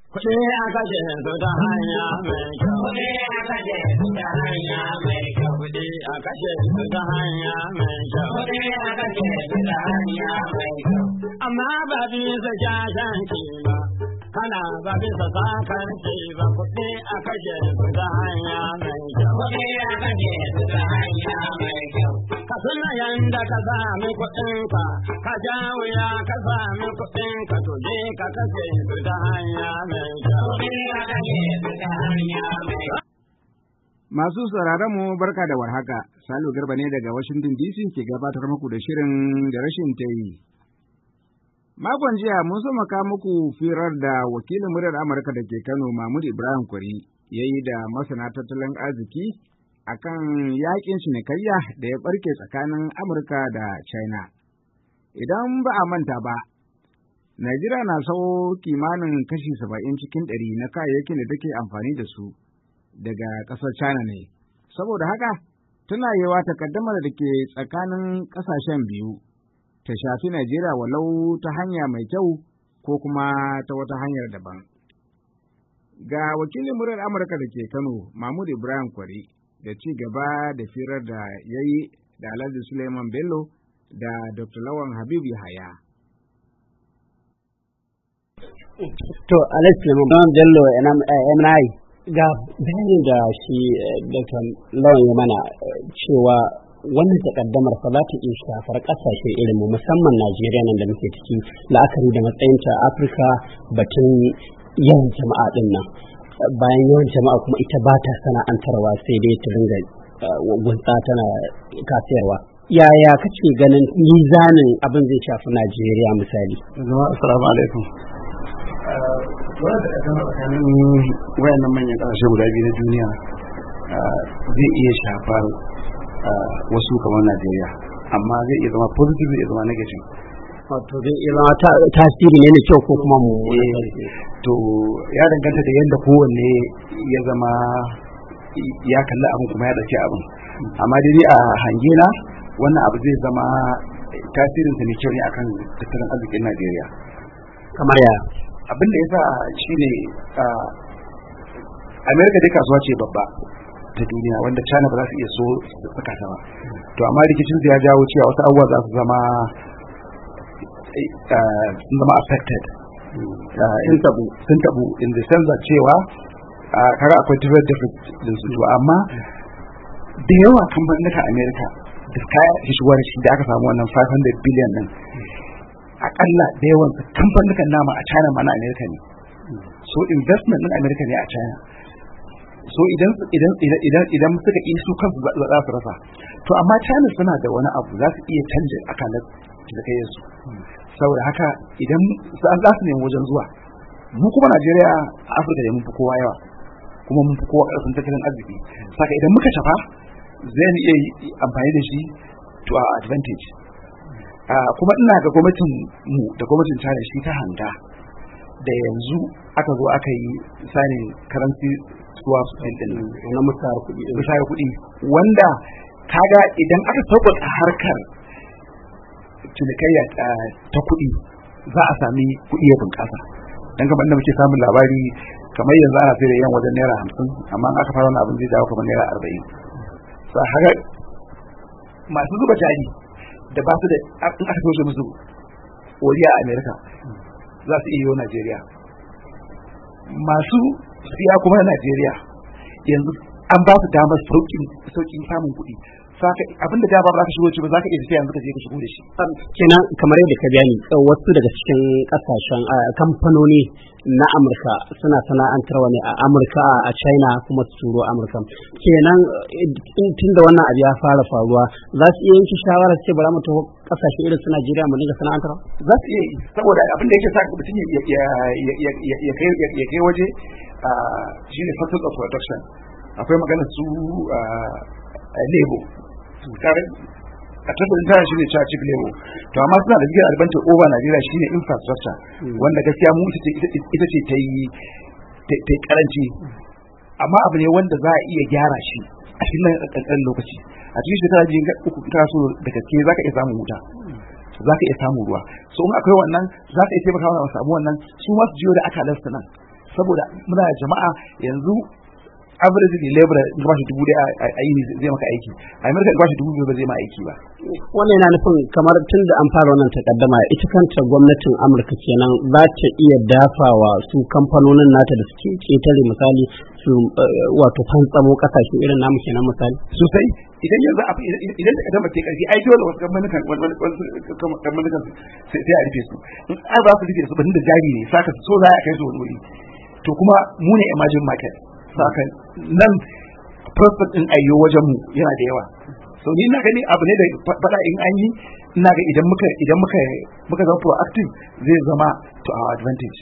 Kuɗi a kashe su ta hanya mai kyau. Kuɗi a kashe su ta hanya mai kyau. Kuɗi a kashe su ta hanya mai kyau. Kuɗi a kashe su ta hanya mai kyau. Amma ba bisa shashanci ba, kana ba bisa sakarci ba. Kuɗi a kashe su ta hanya mai kyau. Kuɗi a kashe su ta hanya mai kyau. Ka tuna yanda ka sami kuɗinka, ka ja wuya ka sami kuɗinka, to je ka kashe su ta hanya mai kyau. Masu sauraron mu barka da warhaka, Salu Garba ne daga Washington DC ke gabatar muku da shirin da rashin tayi. Makon jiya mun so maka muku firar da wakilin muryar Amurka da ke Kano Mahmud Ibrahim Kwari ya yi da masana tattalin arziki akan yakin cinikayya da ya barke tsakanin Amurka da China. Idan ba a manta ba, Najeriya na sau kimanin kashi 70 cikin 100 na kayayyakin da take amfani da su daga ƙasar China ne. Saboda haka, tana yiwa takaddamar da ke tsakanin ƙasashen biyu ta shafi Najeriya walau ta hanya mai kyau ko kuma ta wata hanyar daban. Ga wakilin muryar Amurka da ke Kano, Mahmud Ibrahim Kwari, da ci gaba da firar da ya yi da Alhaji Suleiman Bello da Dr. Lawan Habib Yahaya. To, Alhaji Suleiman Bello MNI ga bayanin da shi Dr. Lawan ya mana cewa wannan takaddamar fa za ta iya shafar ƙasashe irin mu musamman Najeriya nan da muke ciki la'akari da matsayinta Afirka batun yawan jama'a din nan. Bayan yawan jama'a kuma ita ba ta sana'antarwa sai dai ta ringa gunsa tana kasayarwa. Yaya kace ganin mizanin abin zai shafi Najeriya misali? Assalamu alaikum. Wannan takaddamar tsakanin wayannan manyan ƙasashe guda biyu na duniya zai iya shafar wasu kamar Najeriya, amma zai iya zama positive zai zama negative. Wato zai iya zama tasiri ne na kyau ko kuma mu to ya danganta da yadda kowanne ya zama ya kalli abin kuma ya ɗauki abin, amma dai a hange na wannan abu zai zama tasirinsa mai kyau ne akan tattalin arzikin Najeriya. Kamar ya abin da ya sa shi ne Amerika dai kasuwa ce babba ta duniya wanda China ba za su iya so su saka ta ba, to amma rikicin ya jawo cewa wasu abubuwa za su zama affected, sun tabu in the sense that cewa kaga akwai trade deficit din su, to amma da yawa kamfanin Amerika da kaya hishwar shi da aka samu wannan 500 billion din akalla da yawan kamfanin nama a China ma na Amerika ne, so investment din Amerika ne a China, so idan suka yi su kansu za su rasa, to amma China suna da wani abu za su iya canja akalar cinikayyar su, saboda haka idan za su nemi wajen zuwa, mu kuma Najeriya a Afirka da mun fi kowa yawa kuma mun fi kowa ƙarfin tattalin arziki, saka idan muka shafa zai iya amfani da shi to our advantage. Kuma ina ga gwamnatin mu da gwamnatin China shi ta hanga da yanzu aka zo aka yi sanin currency swap din na musayar kuɗi wanda kaga idan aka sauƙaƙa harkar cinikayya ta kuɗi za a sami kuɗi ya bunƙasa, dan kamar da muke samun labari kamar yanzu ana sai da yan wajen naira 50, amma aka fara wannan abin zai dawo kamar naira 40. Sa haka masu zuba jari da ba su da in aka toshe musu wariya a Amerika za su iya yi Najeriya, masu siya kuma na Najeriya yanzu an ba su damar sauƙin samun kuɗi, saka abinda da ba za ka shigo ci ba za ka iya siya yanzu ka je ka shigo da shi. Kenan kamar yadda ka bayani wasu daga cikin kasashen kamfanoni na Amurka suna sana'antarwa ne a Amurka a China kuma su turo Amurka, kenan tun da wannan abu ya fara faruwa za su iya yanke shawarar ce bara mu taho kasashe irin su Najeriya mu dinga sana'antarwa? Za su iya yi, saboda abin da yake sa mutum ya kai waje shi ne factors of production. Akwai magana su labor a tattalin tara shi ne cewa cheap labor, to amma suna da bigger advantage over Najeriya shine infrastructure wanda gaskiya mu ita ce ta yi karanci, amma abu ne wanda za a iya gyara shi a cikin ƙanƙanin lokaci. A cikin shekara biyu uku ka so da gaske za ka iya samun wuta, za ka iya samun ruwa, so in akwai wannan za ka iya taimaka wa samu wannan su masu jiyo da aka lasta nan saboda muna da jama'a yanzu average labor in ba shi $1,000 a yi zai maka aiki, a America in ba shi $2,000 ba zai ma aiki ba. Wannan yana nufin kamar tun da an fara wannan takaddama ita kanta gwamnatin Amurka kenan za ta iya dafawa su kamfanonin nata da suke ketare misali su wato fantsamo kasashe irin namu kenan misali sosai. Idan yanzu idan da kadama ke karfi ai dole wasu kamfanin sai a rufe su, in an za su rufe su da jari ne saka so za a kai su wani wuri, to kuma mu ne emerging market saka nan prospect din ayyo wajen mu yana da yawa. So ni na gani abu ne da fada in an yi, ina ga idan muka zama proactive zai zama to our advantage.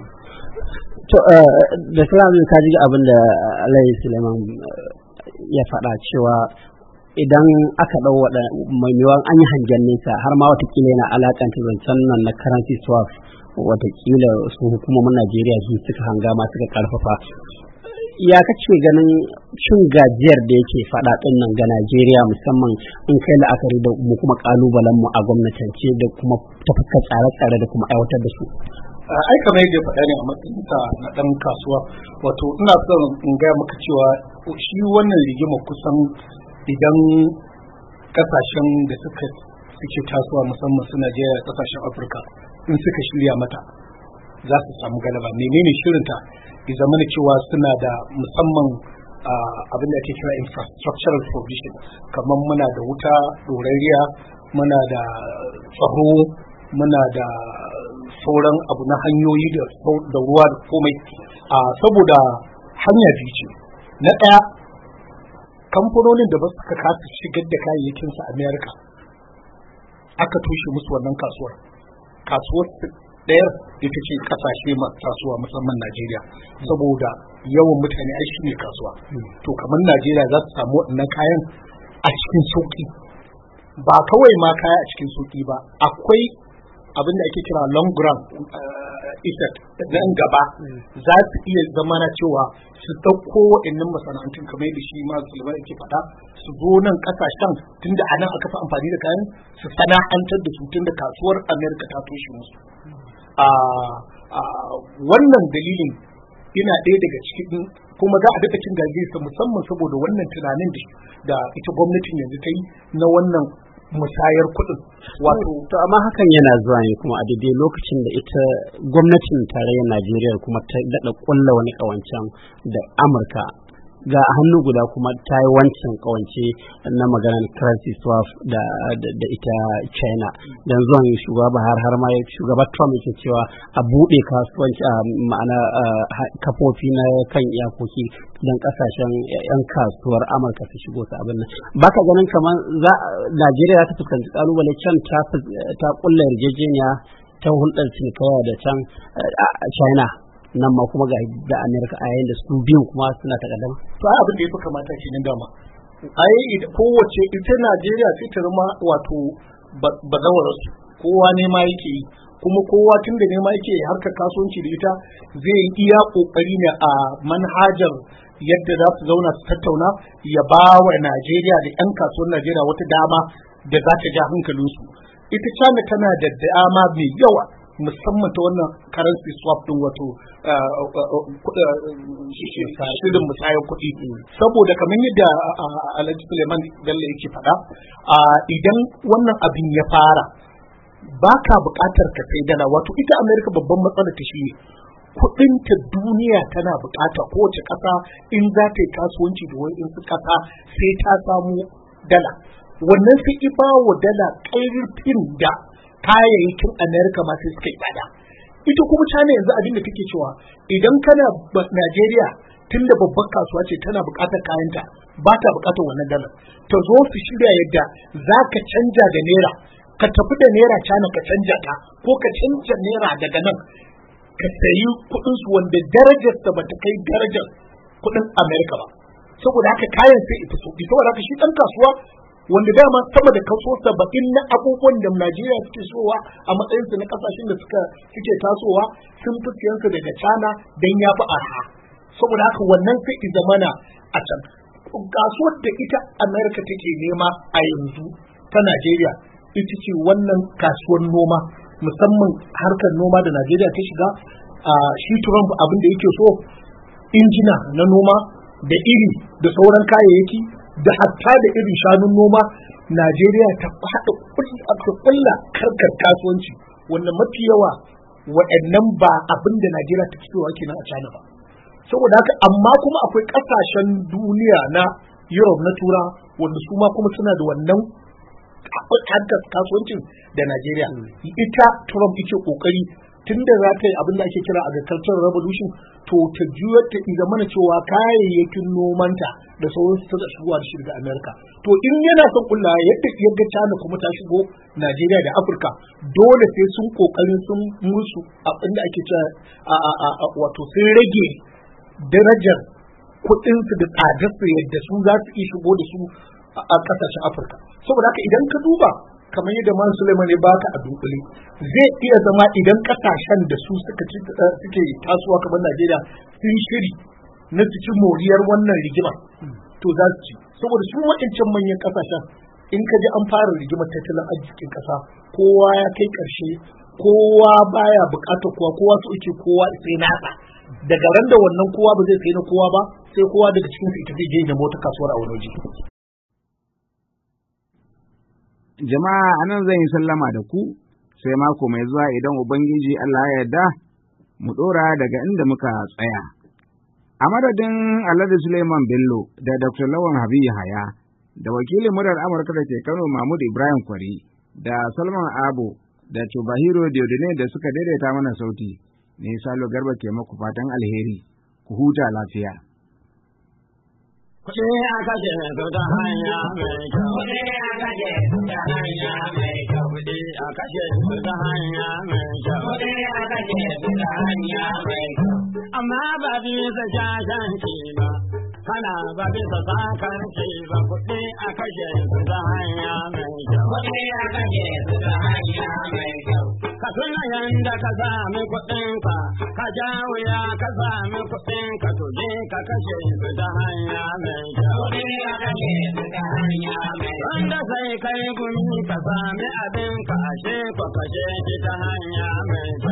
To da salamu ka ji abin da Alayhi Suleiman ya faɗa cewa idan aka ɗau mai yiwuwa an yi hangen nesa har ma watakila yana alakanta zancen nan na currency swap, watakila su hukumomin Najeriya su suka hanga ma suka karfafa. Ya kace ganin cin gajiyar da yake faɗa ɗin nan ga Najeriya musamman in kai la'akari da mu kuma ƙalubalen mu a gwamnatance da kuma ta fuskar tsare-tsare da kuma aiwatar da su. Ai kamar yadda faɗa ne a matsayinsa na ɗan kasuwa, wato ina son in gaya maka cewa shi wannan rigima kusan idan kasashen da suke tasowa musamman su Najeriya da kasashen Afirka in suka shirya mata za su samu galaba. Menene shirinta? Ya zama da cewa suna da musamman abin da ake kira infrastructural provision, kamar muna da wuta ɗorariya, muna da tsaro, muna da sauran abu na hanyoyi da ruwa da komai, saboda hanya biyu ce. Na ɗaya, kamfanonin da ba su kasa shigar da kayayyakinsu a Amerika aka toshe musu wannan kasuwar ɗayar ita ce kasashe masu tasowa musamman Najeriya, saboda yawan mutane ai shi ne kasuwa. To kamar Najeriya za su samu waɗannan kayan a cikin sauƙi, ba kawai ma kaya a cikin sauƙi ba, akwai abin da ake kira long run effect nan gaba za su iya zama na cewa su ɗauko waɗannan masana'antun kamar yadda shi ma Sulaiman yake faɗa, su zo nan ƙasashen tunda a nan aka fi amfani da kayan su sana'antar da su tunda kasuwar Amerika ta toshe musu. Wannan dalilin yana ɗaya daga cikin kuma za a daɗa cin gajiyarsa musamman saboda wannan tunanin da ita gwamnatin yanzu ta yi na wannan musayar kuɗin. Wato to amma hakan yana zuwa ne kuma a daidai lokacin da ita gwamnatin tarayyar Najeriya kuma ta daɗa ƙulla wani ƙawancen da Amurka ga hannu guda kuma ta yi wancan ƙawance na maganar currency swap da ita China. Dan zuwan shugaba har ma shugaba Trump yake cewa a buɗe kasuwanci ma'ana kafofi na kan iyakoki don kasashen 'yan kasuwar Amurka su shigo su abin nan. Baka ganin kamar Najeriya ta fuskanci kalubale can ta kulla yarjejeniya ta hulɗar cinikayya da can China nan ma kuma ga Amerika a yayin da su biyun kuma suna takaddama. To ai abin da ya fi kamata shi ne dama. Ai kowace ita Najeriya sai ta zama wato bazawararsu, kowa ne ma yake yi, kuma kowa tun da nema yake harkar kasuwanci da ita zai iya kokari ne a manhajar yadda za su zauna su tattauna ya ba wa Najeriya da 'yan kasuwar Najeriya wata dama da za ta ja hankalinsu. Ita China tana da dama mai yawa musamman ta wannan currency swap din, wato shirin musayar kuɗi, saboda kamar yadda Alhaji Suleiman Bello yake faɗa, idan wannan abin ya fara ba ka buƙatar ka sai dala. Wato ita Amerika babban matsalar ta shi ne kuɗinta duniya tana buƙata, kowace ƙasa in za ta yi kasuwanci da wani ƙasa sai ta samu dala. Wannan sai iba wa dala ƙarfin da kayayyakin Amerika ma sai suka yi tsada. Ita kuma China yanzu abin da take cewa idan kana Najeriya tunda babbar kasuwa ce tana buƙatar kayanta, ba ta buƙatar wannan dalar, ta zo su shirya yadda za ka canja da naira, ka tafi da naira China ka canja ta, ko ka canja naira daga nan ka sayi kuɗin su wanda darajarsa ba ta kai darajar kuɗin Amerika ba. Saboda haka kayan sai ita sauki, saboda haka shi ɗan kasuwa wanda dama sama da kaso 70 na abubuwan da Najeriya suke sowa a matsayinsu na kasashen da suke tasowa sun fi siyansu daga China don ya fi arha. Saboda haka wannan sai i zamana a can. Kasuwar da ita Amerika take nema a yanzu ta Najeriya ita ce wannan kasuwar noma, musamman harkar noma da Najeriya ta shiga shi Trump abin da yake so injina na noma da iri da sauran kayayyaki da hatta da irin shanun noma Najeriya ta faɗa kulla karkar kasuwanci wanda mafi yawa waɗannan ba abin da Najeriya ta fitowa kenan a China ba. Saboda haka amma kuma akwai ƙasashen duniya na Europe na Tura wanda su ma kuma suna da wannan harkar kasuwancin da Najeriya. Ita Trump yake kokari tunda za ta yi abin da ake kira agricultural revolution to ta juyar ta iga mana cewa kayayyakin nomanta da sauransu ta shigowa da shi daga Amerika. To in yana son kulla yadda yadda China kuma ta shigo Najeriya da Afirka dole sai sun kokarin sun musu abin da ake cewa wato sun rage darajar kuɗinsu da tsadarsu yadda su za su iya shigo da su a ƙasashen Afirka. Saboda haka idan ka duba kamar yadda Man Suleiman ya baka a dunkule zai iya zama idan kasashen da su suke tasowa kamar Najeriya sun shiri na cikin moriyar wannan rigima to za su ci saboda su waɗancan manyan kasashen in ka ji an fara rigimar tattalin arzikin ƙasa kowa ya kai ƙarshe kowa baya buƙatar kowa so yake kowa sai nasa daga ran da wannan kowa ba zai sai na kowa ba sai kowa daga cikin su ita zai je da mota kasuwar a wani waje. Jama'a anan zan yi sallama da ku sai mako mai zuwa idan Ubangiji Allah ya yarda mu ɗora daga inda muka tsaya. A madadin Alhaji Suleiman Bello da Dr. Lawan Habibu Yahaya da wakilin murar Amurka da ke Kano Mahmud Ibrahim Kwari da Salman Abo da Chubahiro Diodone da suka daidaita mana sauti ne Salo Garba ke maku fatan alheri ku huta lafiya. Kuɗi aka ce su ta hanya mai kyau. Kuɗi aka ce su ta hanya mai kyau. Kuɗi aka ce su ta hanya mai kyau. Kuɗi aka ce su ta hanya mai kyau. Amma ba bisa shashanci ba, kana ba bisa sakarci ba. Kuɗi aka ce su ta hanya mai kyau. Kuɗi aka ce su ta hanya mai kyau. Ka tuna yanda ka sami kuɗinka, ka ja wuya ka sami kuɗinka, to je ka kashe su ta hanya mai kyau. Wanda sai kai gumi ka sami abin ka ashe ka kashe shi ta hanya mai kyau.